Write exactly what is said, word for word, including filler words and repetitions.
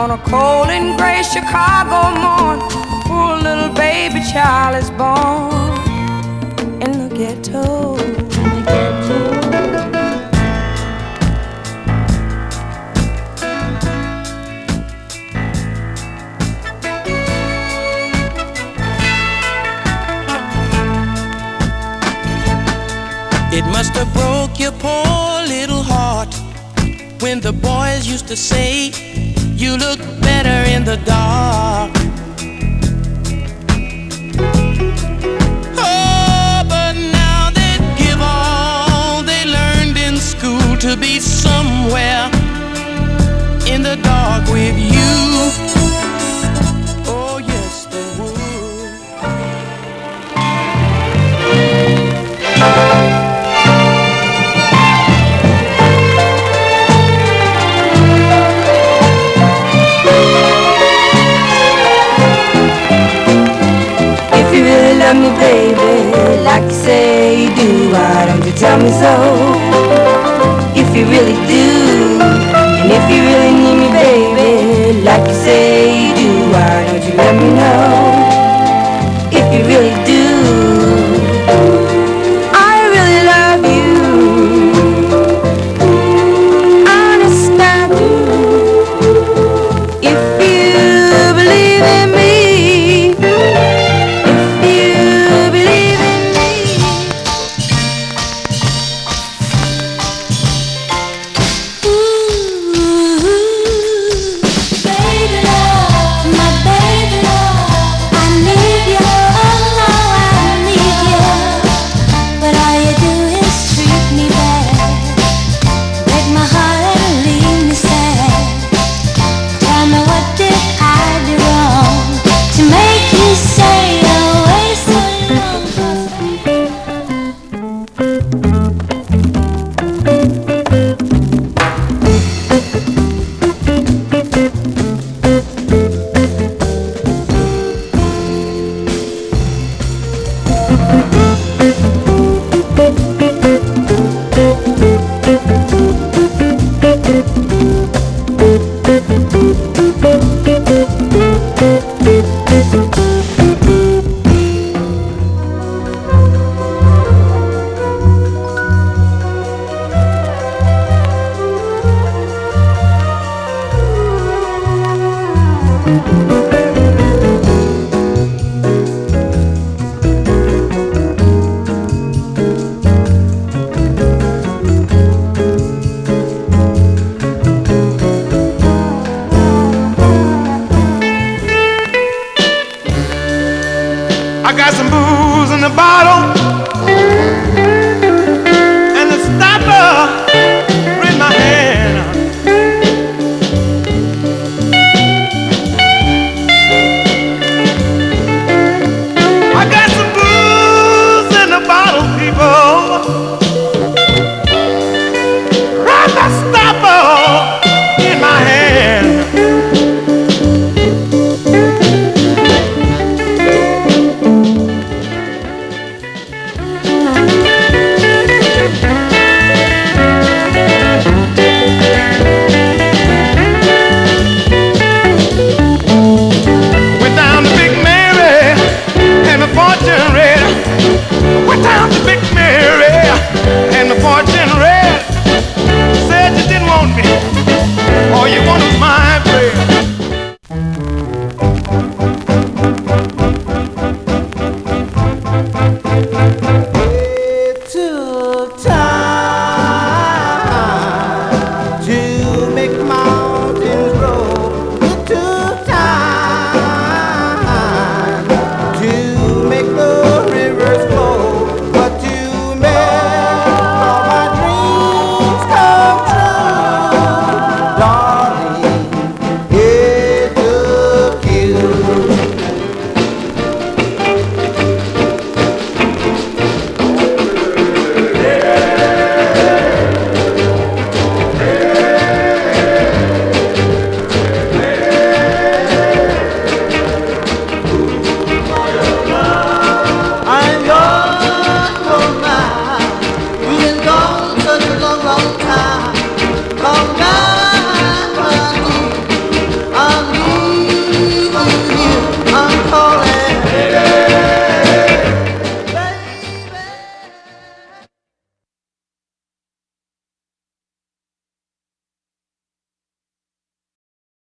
on a cold and gray Chicago morn, poor little baby child is born in the ghetto. In the ghetto. It must have broke your poor little heart when the boys used to say you look better in the dark. Oh, but now they give all they learned in school to be somewhere in the dark with you. Oh, yes, they would. If you really love me, baby, like you say you do, why don't you tell me so? If you really do, and if you really need me, baby, like you say you do, why don't you let me know? If you really do, I really love you, honest I do. If you believe in me, I got some booze in the bottle and the stopper